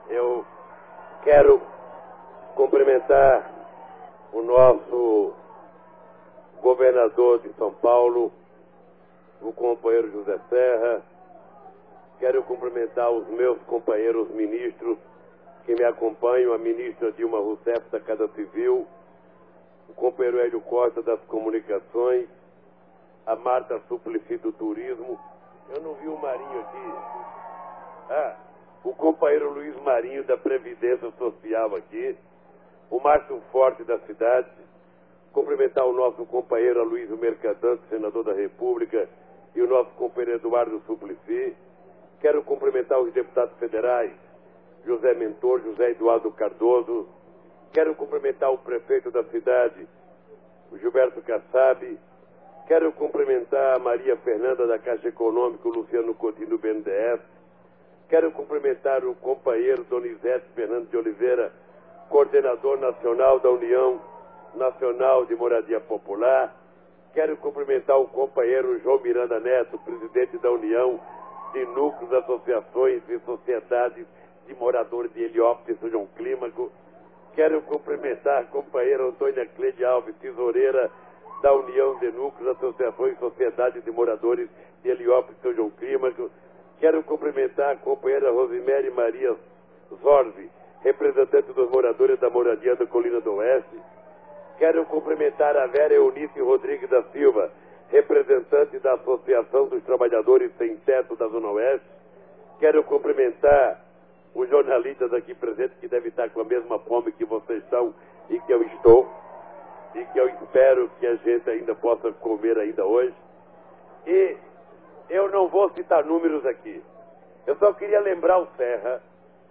Eu quero cumprimentar o nosso governador de São Paulo, o companheiro José Serra. Quero cumprimentar os meus companheiros ministros que me acompanham, a ministra Dilma Rousseff da Casa Civil, o companheiro Hélio Costa das Comunicações, a Marta Suplicy do Turismo. Eu não vi o Marinho aqui. O companheiro Luiz Marinho da Previdência Social aqui, o Márcio Forte da cidade. Cumprimentar o nosso companheiro Aloysio Mercadante, senador da República, e o nosso companheiro Eduardo Suplicy. Quero cumprimentar os deputados federais, José Mentor, José Eduardo Cardoso. Quero cumprimentar o prefeito da cidade, o Gilberto Kassab. Quero cumprimentar a Maria Fernanda da Caixa Econômica, o Luciano Coutinho do BNDES. Quero cumprimentar o companheiro Donizete Fernando de Oliveira, coordenador nacional da União Nacional de Moradia Popular. Quero cumprimentar o companheiro João Miranda Neto, presidente da União de Núcleos, Associações e Sociedades de Moradores de Heliópolis e São João Clímaco. Quero cumprimentar a companheira Antônia Cleide Alves, tesoureira da União de Núcleos, Associações e Sociedades de Moradores de Heliópolis e São João Clímaco. Quero cumprimentar a companheira Rosemary Maria Zorzi, representante dos moradores da moradia da Colina do Oeste. Quero cumprimentar a Vera Eunice Rodrigues da Silva, representante da Associação dos Trabalhadores Sem Teto da Zona Oeste. Quero cumprimentar os jornalistas aqui presentes, que devem estar com a mesma fome que vocês estão e que eu estou, e que eu espero que a gente ainda possa comer ainda hoje. E eu não vou citar números aqui. Eu só queria lembrar o Serra,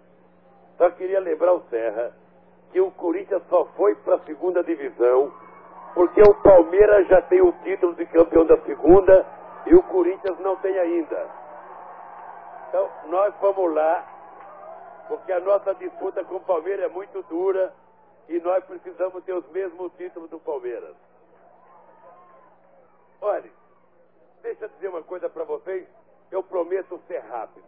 que o Corinthians só foi para a segunda divisão porque o Palmeiras já tem o título de campeão da segunda e o Corinthians não tem ainda. Então, nós vamos lá, porque a nossa disputa com o Palmeiras é muito dura e nós precisamos ter os mesmos títulos do Palmeiras. Olha, deixa eu dizer uma coisa para vocês, eu prometo ser rápido.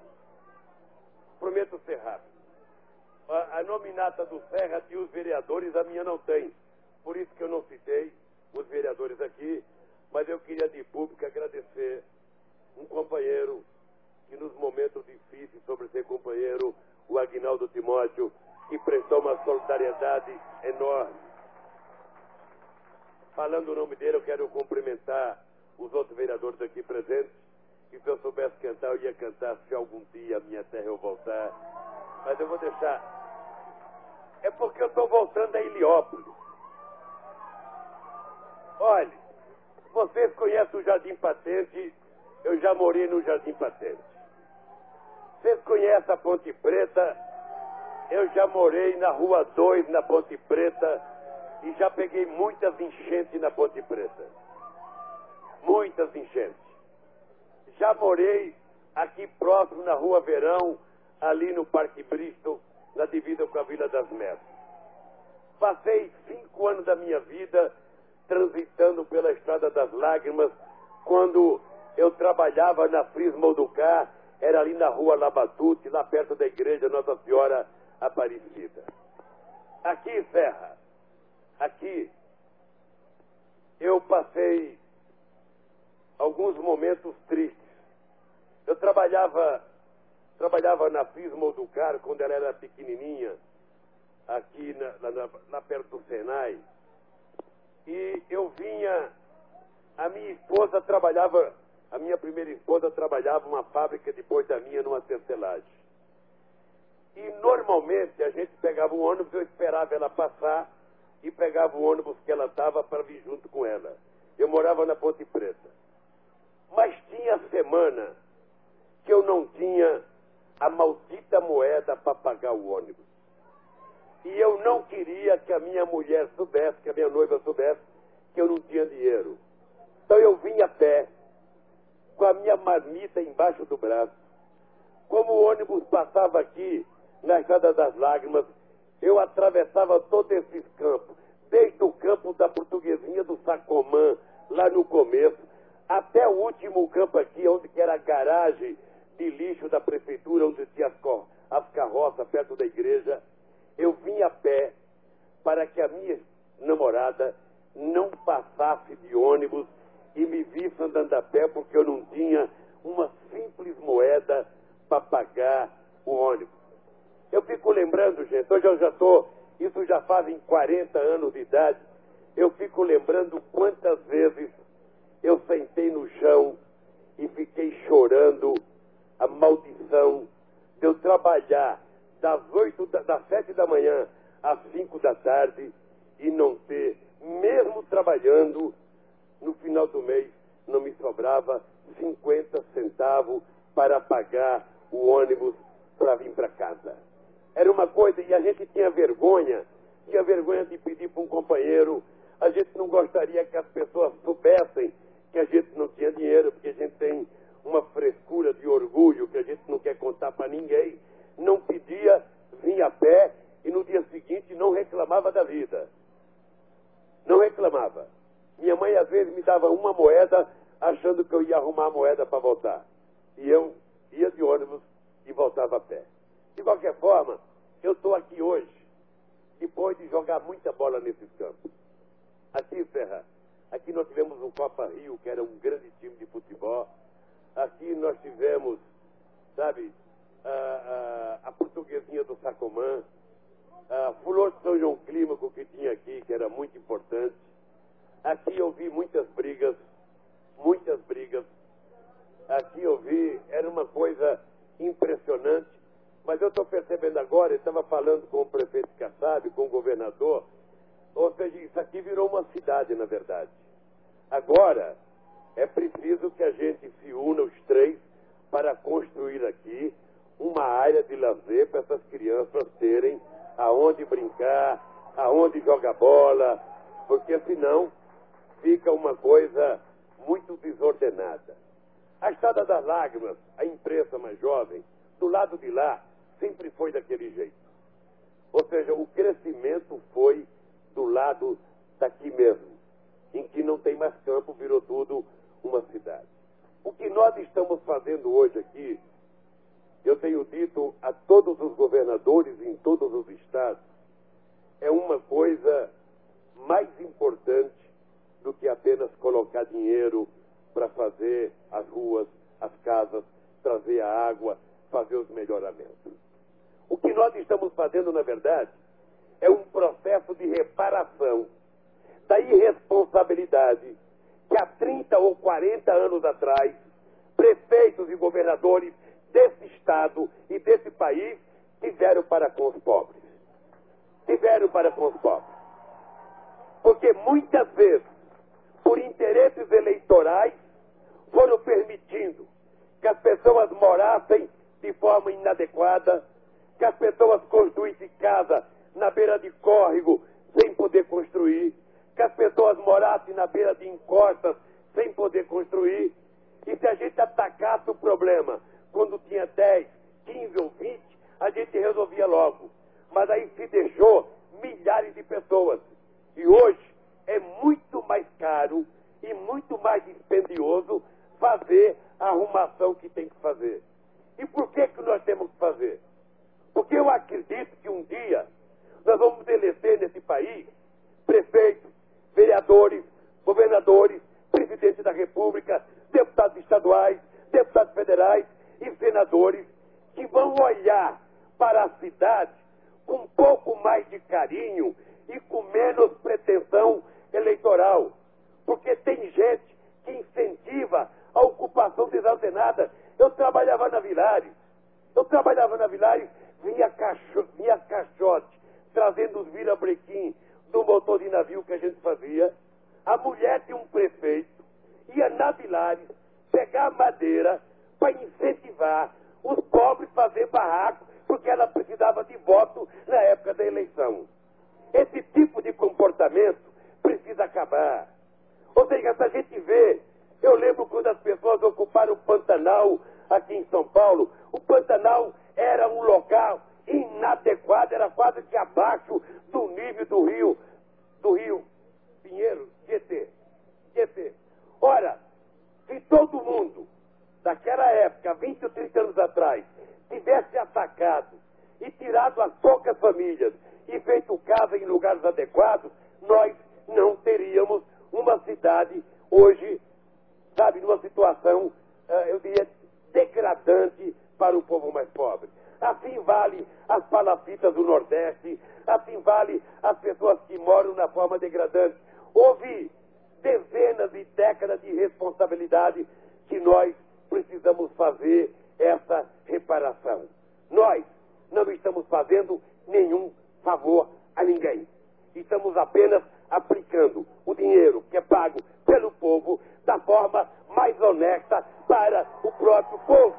A nominata do Serra tinha os vereadores, a minha não tem. Por isso que eu não citei os vereadores aqui, mas eu queria de público agradecer um companheiro que nos momentos difíceis, sobre ser companheiro, o Aguinaldo Timóteo, que prestou uma solidariedade enorme. Falando o nome dele, eu quero cumprimentar os outros vereadores aqui presentes, que se eu soubesse cantar, eu ia cantar Se Algum Dia a Minha Terra Eu Voltar. Mas eu vou deixar. É porque eu estou voltando a Heliópolis. Olha, vocês conhecem o Jardim Patente, eu já morei no Jardim Patente. Vocês conhecem a Ponte Preta, eu já morei na Rua 2, na Ponte Preta, e já peguei muitas enchentes na Ponte Preta. Muitas enchentes. Já morei aqui próximo na Rua Verão, ali no Parque Bristol, na divisa com a Vila das Mesas. Passei 5 anos da minha vida transitando pela Estrada das Lágrimas, quando eu trabalhava na Prisma Oducar, era ali na Rua Labatute, lá perto da igreja Nossa Senhora Aparecida. Aqui, Serra, aqui, eu passei alguns momentos tristes. Eu trabalhava na Prisma Oducar quando ela era pequenininha, aqui lá perto do Senai. E eu vinha, a minha primeira esposa trabalhava numa fábrica depois da minha, numa tecelagem. E normalmente a gente pegava um ônibus, eu esperava ela passar e pegava o ônibus que ela estava para vir junto com ela. Eu morava na Ponte Preta. Mas tinha semana que eu não tinha a maldita moeda para pagar o ônibus. E eu não queria que a minha mulher soubesse, que a minha noiva soubesse, que eu não tinha dinheiro. Então eu vim a pé, com a minha marmita embaixo do braço. Como o ônibus passava aqui, na Estrada das Lágrimas, eu atravessava todos esses campos, desde o campo da Portuguesinha do Sacomã, lá no começo, até o último campo aqui, onde que era a garagem de lixo da prefeitura, onde tinha as carroças perto da igreja, eu vim a pé para que a minha namorada não passasse de ônibus e me visse andando a pé, porque eu não tinha uma simples moeda para pagar o ônibus. Eu fico lembrando, gente, hoje eu já estou, isso já fazem 40 anos de idade, eu fico lembrando quantas vezes eu sentei no chão e fiquei chorando a maldição de eu trabalhar das 7 da manhã às 5 da tarde e não ter, mesmo trabalhando, no final do mês não me sobrava 50 centavos para pagar o ônibus para vir para casa. Era uma coisa, e a gente tinha vergonha de pedir para um companheiro, a gente não gostaria que as pessoas soubessem que a gente não tinha dinheiro, porque a gente tem uma frescura de orgulho que a gente não quer contar para ninguém, não pedia, vinha a pé e no dia seguinte não reclamava da vida. Não reclamava. Minha mãe às vezes me dava uma moeda achando que eu ia arrumar a moeda para voltar. E eu ia de ônibus e voltava a pé. De qualquer forma, eu estou aqui hoje, depois de jogar muita bola nesses campos. Aqui, Serra, aqui nós tivemos o Copa Rio, que era um grande time de futebol. Aqui nós tivemos, sabe, a portuguesinha do Sacomã, a Flor de São João Clímaco que tinha aqui, que era muito importante. Aqui eu vi muitas brigas. Aqui eu vi, era uma coisa impressionante. Mas eu estou percebendo agora, eu estava falando com o prefeito Kassab, com o governador, ou seja, isso aqui virou uma cidade, na verdade. Agora, é preciso que a gente se una, os três, para construir aqui uma área de lazer para essas crianças terem aonde brincar, aonde jogar bola, porque senão fica uma coisa muito desordenada. A Estrada das Lágrimas, a imprensa mais jovem, do lado de lá, sempre foi daquele jeito. Ou seja, o crescimento foi do lado daqui mesmo, em que não tem mais campo, virou tudo uma cidade. O que nós estamos fazendo hoje aqui, eu tenho dito a todos os governadores em todos os estados, é uma coisa mais importante do que apenas colocar dinheiro para fazer as ruas, as casas, trazer a água, fazer os melhoramentos. O que nós estamos fazendo, na verdade, é um processo de reparação da irresponsabilidade que há 30 ou 40 anos atrás, prefeitos e governadores desse estado e desse país tiveram para com os pobres. Tiveram para com os pobres. Porque muitas vezes, por interesses eleitorais, foram permitindo que as pessoas morassem de forma inadequada, que as pessoas construíssem casa na beira de córrego sem poder construir, que as pessoas morassem na beira de encostas sem poder construir. E se a gente atacasse o problema quando tinha 10, 15 ou 20, a gente resolvia logo. Mas aí se deixou milhares de pessoas. E hoje é muito mais caro e muito mais dispendioso fazer a arrumação que tem que fazer. E por que nós temos que fazer? Porque eu acredito que um dia nós vamos eleger nesse país prefeitos, vereadores, governadores, presidente da República, deputados estaduais, deputados federais e senadores que vão olhar para a cidade com um pouco mais de carinho e com menos pretensão eleitoral. Porque tem gente que incentiva a ocupação desordenada. Eu trabalhava na Vilares, vinha caixote, trazendo os virabrequim do motor de navio que a gente fazia. A mulher de um prefeito ia na Vilares pegar madeira para incentivar os pobres a fazer barraco, porque ela precisava de voto na época da eleição. Esse tipo de comportamento precisa acabar. Ou seja, se a gente vê, eu lembro quando as pessoas ocuparam o Pantanal aqui em São Paulo, o Pantanal era um local inadequado, era quase que abaixo do nível do rio Pinheiro, Tietê. Ora, se todo mundo, daquela época, 20 ou 30 anos atrás, tivesse atacado e tirado as poucas famílias e feito casa em lugares adequados, nós não teríamos uma cidade hoje, sabe, numa situação, eu diria, degradante para o povo mais pobre. Assim vale as palafitas do Nordeste, assim vale as pessoas que moram na forma degradante. Houve dezenas de décadas de responsabilidade que nós precisamos fazer essa reparação. Nós não estamos fazendo nenhum favor a ninguém. Estamos apenas aplicando o dinheiro que é pago pelo povo da forma mais honesta para o próprio povo.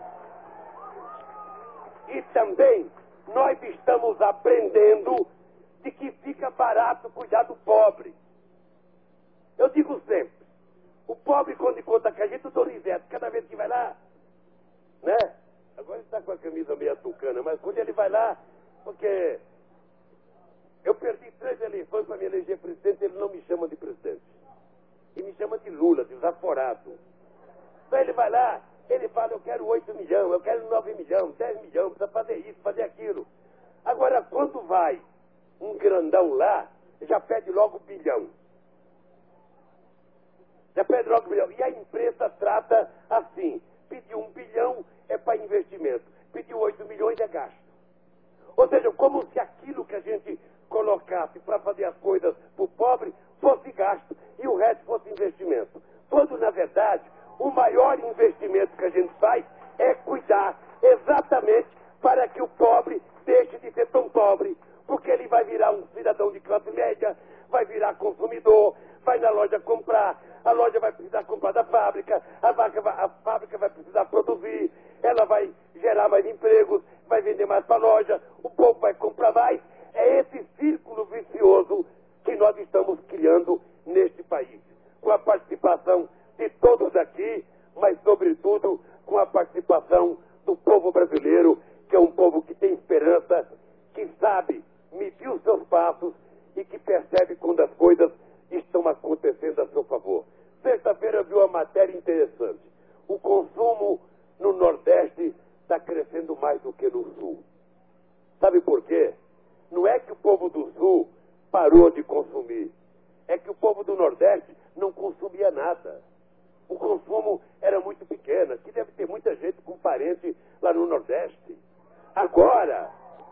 E também nós estamos aprendendo de que fica barato cuidar do pobre. Eu digo sempre, o pobre quando conta com a gente, o Doriveto, cada vez que vai lá, né? Agora ele está com a camisa meio tucana, mas quando ele vai lá, porque eu perdi 3 eleições para me eleger presidente, ele não me chama de presidente. E me chama de Lula, de desaforado. Então ele vai lá, ele fala, eu quero 8 milhões, eu quero 9 milhões, 10 milhões, precisa fazer isso, fazer aquilo. Agora, quando vai um grandão lá, já pede logo 1 bilhão. Já pede logo 1 bilhão. E a imprensa trata assim, pediu 1 bilhão é para investimento, pediu 8 milhões é gasto. Ou seja, como se aquilo que a gente colocasse para fazer as coisas para o pobre fosse gasto e o resto fosse investimento. Quando, na verdade, o maior investimento que a gente faz é cuidar exatamente para que o pobre deixe de ser tão pobre, porque ele vai virar um cidadão de classe média, vai virar consumidor, vai na loja comprar, a loja vai precisar comprar da fábrica, a fábrica vai precisar produzir, ela vai gerar mais empregos, vai vender mais para a loja, o povo vai comprar mais. É esse círculo vicioso que nós estamos criando neste país, com a participação de todos aqui, mas sobretudo com a participação do povo brasileiro, que é um povo que tem esperança, que sabe medir os seus passos e que percebe quando as coisas estão acontecendo a seu favor. Sexta-feira eu vi uma matéria interessante. O consumo no Nordeste está crescendo mais do que no Sul. Sabe por quê? Não é que o povo do Sul parou de consumir. É que o povo do Nordeste não consumia nada. O consumo era muito pequeno. Aqui deve ter muita gente com parente lá no Nordeste. Agora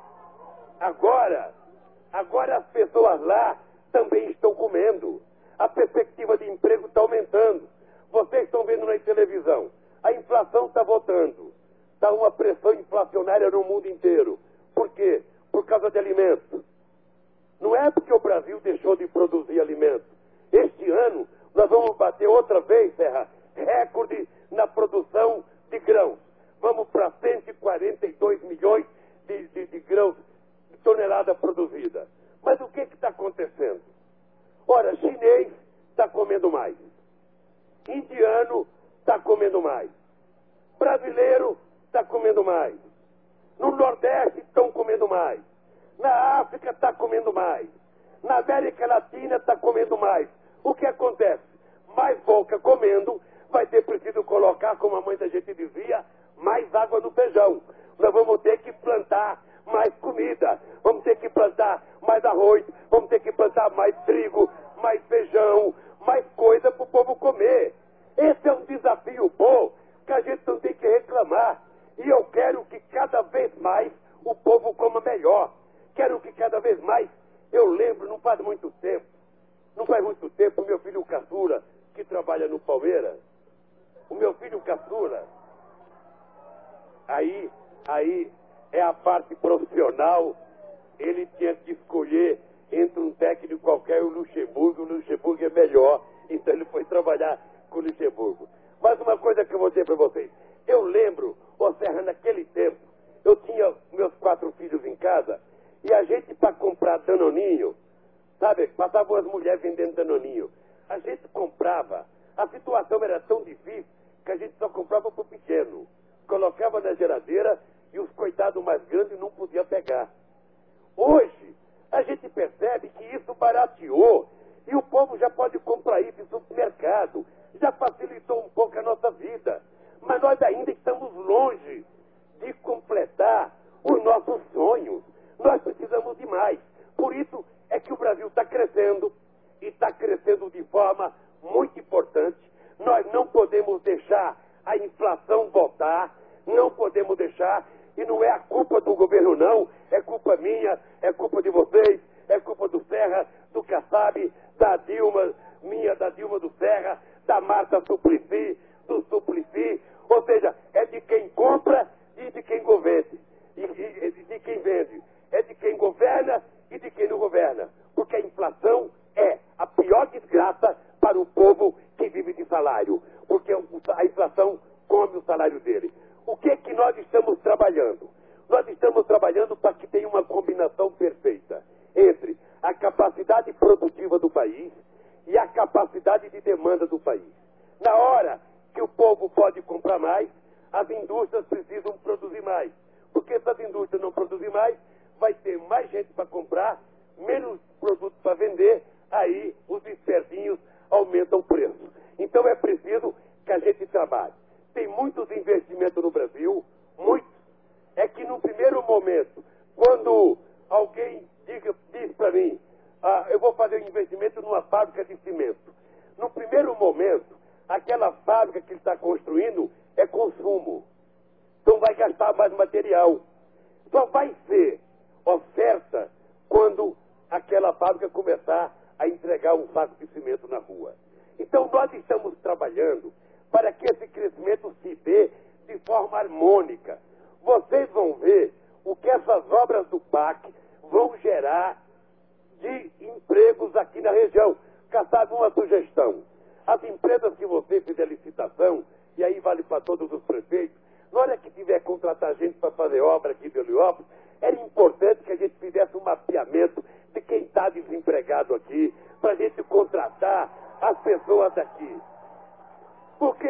as pessoas lá também estão comendo. A perspectiva de emprego está aumentando. Vocês estão vendo na televisão. A inflação está voltando. Está uma pressão inflacionária no mundo inteiro. Por quê? Por causa de alimentos. Não é porque o Brasil deixou de produzir alimentos. Este ano, nós vamos bater outra vez, Serra, recorde na produção de grãos. Vamos para 142 milhões de grãos, de tonelada produzida. Mas o que está acontecendo? Ora, chinês está comendo mais. Indiano está comendo mais. Brasileiro está comendo mais. No Nordeste estão comendo mais. Na África está comendo mais. Na América Latina está comendo mais. O que acontece? Mais boca comendo, vai ter preciso colocar, como a mãe da gente dizia, mais água no feijão. Nós vamos ter que plantar mais comida. Vamos ter que plantar mais arroz. Vamos ter que plantar mais trigo, mais feijão, mais coisa para o povo comer. Esse é um desafio bom que a gente não tem que reclamar. E eu quero que cada vez mais o povo coma melhor. Quero que cada vez mais, eu lembro, não faz muito tempo, o meu filho caçula, que trabalha no Palmeiras, o meu filho caçula, aí é a parte profissional, ele tinha que escolher entre um técnico qualquer e o Luxemburgo é melhor, então ele foi trabalhar com o Luxemburgo. Mas uma coisa que eu vou dizer para vocês, eu lembro, Serra, naquele tempo, eu tinha meus 4 filhos em casa, e a gente, para comprar Danoninho, sabe, passavam as mulheres vendendo Danoninho, a gente comprava, a situação era tão difícil que a gente só comprava para o pequeno, colocava na geladeira e os coitados mais grandes não podiam pegar. Hoje, a gente percebe que isso barateou e o povo já pode comprar isso em supermercado, já facilitou um pouco a nossa vida, mas nós ainda estamos longe de completar os nossos sonhos. Nós precisamos de mais. Por isso é que o Brasil está crescendo, e está crescendo de forma muito importante. Nós não podemos deixar a inflação voltar, não podemos deixar, e não é a culpa do governo não, é culpa minha, é culpa de vocês, é culpa do Serra, do Kassab, da Dilma, da Dilma do Serra, da Marta Suplicy, do Suplicy, ou seja, é de quem compra e de quem governe, e de quem vende, é de quem governa e de quem não governa, porque a inflação é a pior desgraça para o povo que vive de salário, porque a inflação come o salário dele. O que é que nós estamos trabalhando? Nós estamos trabalhando para que tenha uma combinação perfeita entre a capacidade produtiva do país e a capacidade de demanda do país. Na hora que o povo pode comprar mais, as indústrias precisam produzir mais. Porque se as indústrias não produzirem mais, vai ter mais gente para comprar, menos produtos para vender, aí os espertinhos aumentam o preço. Então é preciso que a gente trabalhe. Tem muitos investimentos no Brasil, muitos. É que no primeiro momento, quando alguém diz para mim, eu vou fazer um investimento numa fábrica de cimento. No primeiro momento, aquela fábrica que ele está construindo é consumo. Então vai gastar mais material. Só vai ser oferta quando aquela fábrica começar a entregar um saco de cimento na rua. Então nós estamos trabalhando para que esse crescimento se dê de forma harmônica. Vocês vão ver o que essas obras do PAC vão gerar de empregos aqui na região. Kassab, uma sugestão. As empresas que você fizer licitação, e aí vale para todos os prefeitos, na hora que tiver que contratar gente para fazer obra aqui em Heliópolis, era importante que a gente fizesse um mapeamento de quem está desempregado aqui, para a gente contratar as pessoas daqui. Porque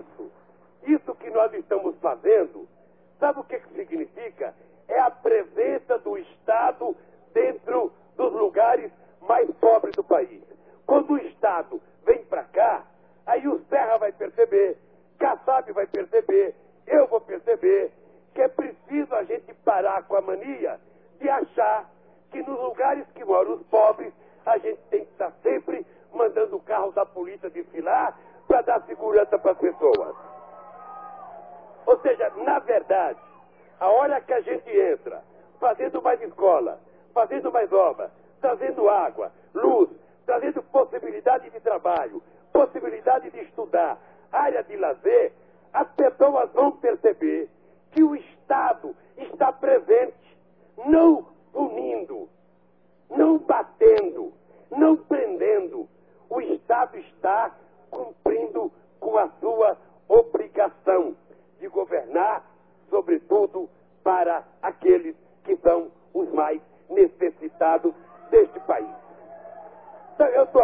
isso que nós estamos fazendo, sabe o que significa? É a presença do Estado dentro dos lugares mais pobres do país. Quando o Estado vem para cá, aí o Serra vai perceber, Kassab vai perceber, eu vou perceber que é preciso a gente parar com a mania de achar que nos lugares que moram os pobres, a gente tem que estar sempre mandando o carro da polícia desfilar para dar segurança para as pessoas. Ou seja, na verdade, a hora que a gente entra fazendo mais escola, fazendo mais obra, trazendo água, luz, trazendo possibilidade de trabalho, possibilidade de estudar, área de lazer, as pessoas vão perceber que o Estado está presente, não punindo, não batendo, não prendendo. O Estado está cumprindo com a sua obrigação de governar, sobretudo para aqueles que são os mais necessitados deste país. Então, eu estou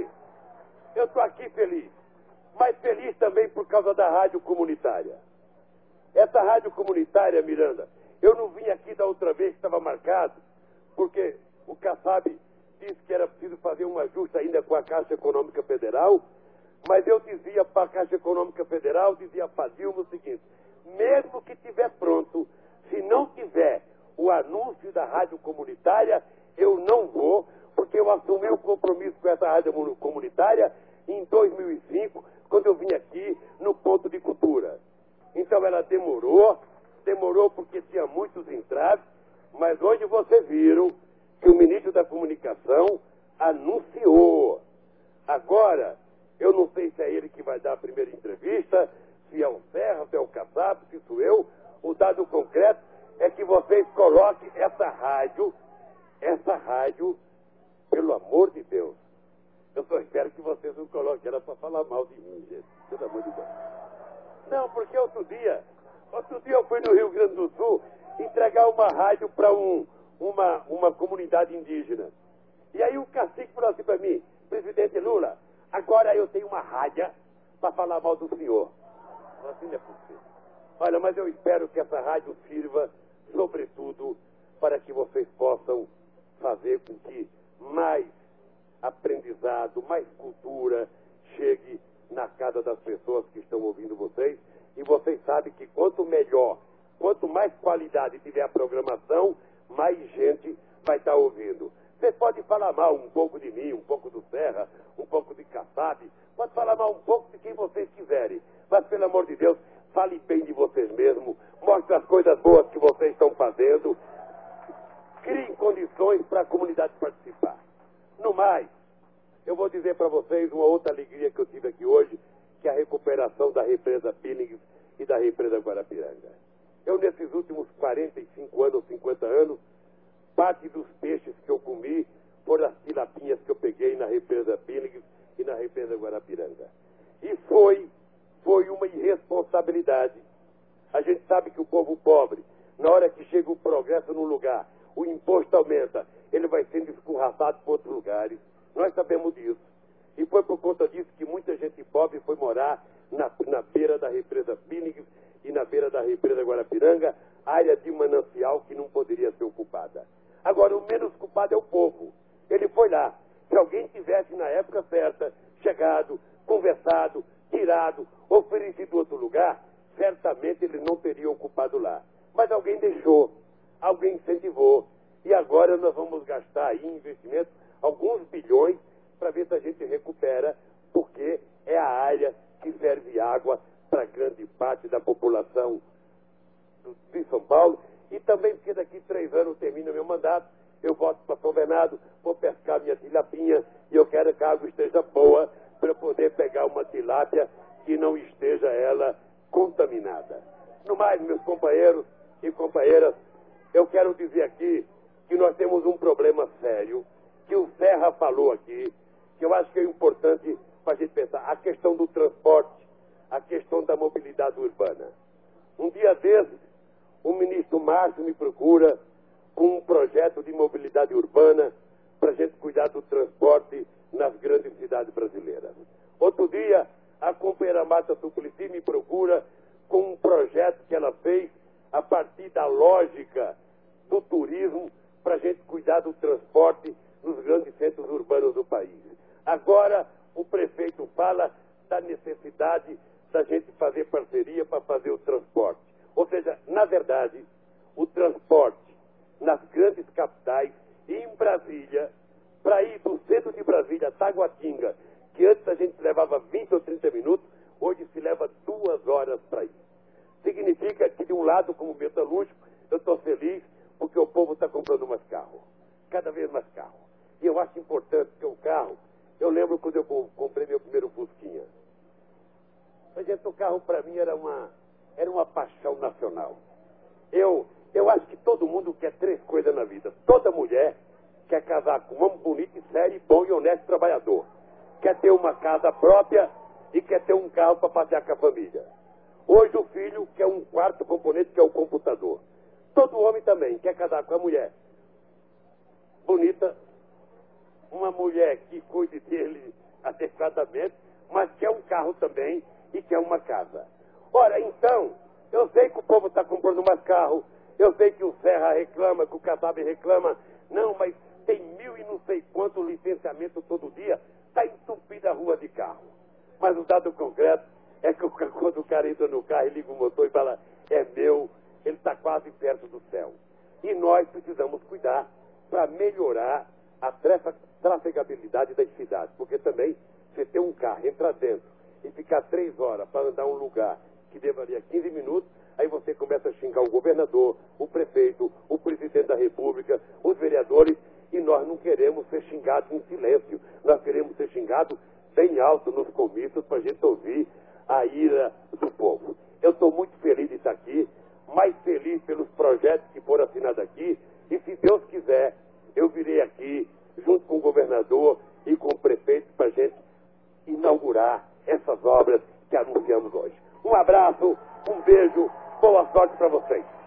aqui feliz, mas feliz também por causa da rádio comunitária. Essa rádio comunitária, Miranda, eu não vim aqui da outra vez que estava marcado, porque o Kassab disse que era preciso fazer um ajuste ainda com a Caixa Econômica Federal, mas eu dizia para a Caixa Econômica Federal, dizia para Dilma o seguinte: mesmo que estiver pronto, se não tiver o anúncio da rádio comunitária, eu não vou, porque eu assumi o compromisso com essa rádio comunitária em 2005, quando eu vim aqui no Ponto de Cultura. Então ela demorou porque tinha muitos entraves, mas hoje vocês viram que o ministro da Comunicação anunciou. Agora, eu não sei se é ele que vai dar a primeira entrevista, se é o Serra, se é o Kassab, se sou eu. O dado concreto é que vocês coloquem essa rádio, pelo amor de Deus. Eu só espero que vocês não coloquem ela para falar mal de mim, gente. Pelo amor de Deus. Não, porque outro dia eu fui no Rio Grande do Sul entregar uma rádio para uma comunidade indígena. E aí o cacique falou assim para mim: presidente Lula, agora eu tenho uma rádio para falar mal do senhor. Assim não é possível. Olha, mas eu espero que essa rádio sirva, sobretudo, para que vocês possam fazer com que mais aprendizado, mais cultura chegue na casa das pessoas que estão ouvindo vocês. E vocês sabem que quanto melhor quanto mais qualidade tiver a programação, mais gente vai estar ouvindo. Vocês podem falar mal um pouco de mim, um pouco do Serra, um pouco de Kassab, pode falar mal um pouco de quem vocês quiserem, mas pelo amor de Deus, fale bem de vocês mesmos, mostre as coisas boas que vocês estão fazendo, criem condições para a comunidade participar. No mais, eu vou dizer para vocês uma outra alegria que eu tive aqui hoje, que é a recuperação da represa Pílings e da represa Guarapiranga. Eu, nesses últimos 45 anos, 50 anos, parte dos peixes que eu comi foram as tilapinhas que eu peguei na represa Pílings e na represa Guarapiranga. E foi uma irresponsabilidade. A gente sabe que o povo pobre, na hora que chega o progresso no lugar, o imposto aumenta, ele vai sendo escorraçado por outros lugares. Nós sabemos disso. E foi por conta disso que muita gente pobre foi morar na beira da represa Pílings e na beira da represa Guarapiranga, área de manancial que não poderia ser ocupada. Agora, o menos culpado é o povo. Ele foi lá. Se alguém tivesse, na época certa, chegado, conversado, tirado, oferecido outro lugar, certamente ele não teria ocupado lá. Mas alguém deixou, alguém incentivou. E agora nós vamos gastar aí em investimento alguns bilhões para ver se a gente recupera, porque é a área que serve água para grande parte da população de São Paulo, e também porque daqui 3 anos termina meu mandato, eu volto para São Bernardo, vou pescar minha tilapinha, e eu quero que a água esteja boa para eu poder pegar uma tilápia que não esteja ela contaminada. No mais, meus companheiros e companheiras, eu quero dizer aqui que nós temos um problema sério, que o Serra falou aqui, que eu acho que é importante para a gente pensar, a questão do transporte, a questão da mobilidade urbana. Um dia desses, o ministro Márcio me procura com um projeto de mobilidade urbana para a gente cuidar do transporte nas grandes cidades brasileiras. Outro dia, a companheira Marta Suplicy me procura com um projeto que ela fez a partir da lógica do turismo para a gente cuidar do transporte nos grandes centros urbanos do país. Agora, o prefeito fala da necessidade da gente fazer parceria para fazer o transporte. Ou seja, na verdade, o transporte nas grandes capitais e em Brasília, para ir do centro de Brasília a Taguatinga, que antes a gente levava 20 ou 30 minutos, hoje se leva 2 horas para ir. Significa que, de um lado, como metalúrgico, eu estou feliz porque o povo está comprando mais carro, cada vez mais carro. E eu acho importante que o carro, eu lembro quando eu comprei meu primeiro Fusquinha. Mas, gente, o carro para mim era uma paixão nacional. Eu acho que todo mundo quer 3 coisas na vida. Toda mulher quer casar com um homem bonito e sério, bom e honesto trabalhador. Quer ter uma casa própria e quer ter um carro para passear com a família. Hoje o filho quer um quarto componente, que é o computador. Todo homem também quer casar com a mulher bonita, uma mulher que cuide dele adequadamente, mas quer um carro também e quer uma casa. Ora, então, eu sei que o povo está comprando mais carro, eu sei que o Serra reclama, que o Kassab reclama, não, mas tem 1000 e não sei quanto licenciamento todo dia, está entupida a rua de carro. Mas o dado concreto é que quando o cara entra no carro e liga o motor e fala, é meu, ele está quase perto do céu. E nós precisamos cuidar para melhorar a trafegabilidade das cidades, porque também você ter um carro, entrar dentro e ficar 3 horas para andar um lugar que deveria 15 minutos, aí você começa a xingar o governador, o prefeito, o presidente da república, os vereadores, e nós não queremos ser xingados em silêncio, nós queremos ser xingados bem alto nos comícios para a gente ouvir a ira do povo. Eu estou muito feliz de estar aqui, mais feliz pelos projetos que foram assinados aqui, e se Deus quiser, eu virei aqui junto com o governador e com o prefeito para a gente inaugurar essas obras que anunciamos hoje. Um abraço, um beijo, boa sorte para vocês.